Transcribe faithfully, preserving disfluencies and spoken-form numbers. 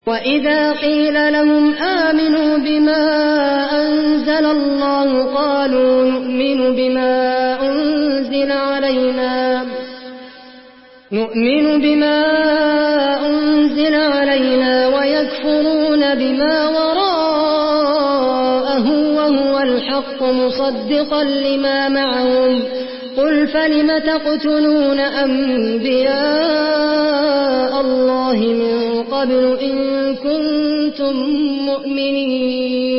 وَإِذَا قِيلَ لَهُمْ آمِنُوا بِمَا أَنزَلَ اللَّهُ قَالُوا نُؤْمِنُ بِمَا أُنزِلَ عَلَيْنَا نُؤْمِنُ بِمَا أُنزِلَ عَلَيْنَا وَيَكْفُرُونَ بِمَا وَرَاءَهُ وَهُوَ الْحَقُّ مُصَدِّقًا لِمَا مَعَهُمْ قُلْ فَلِمَ تَقْتُلُونَ أَنبِيَاءَ اللَّهِ مِن قَبْلُ إِن كُنتُم مُّؤْمِنِينَ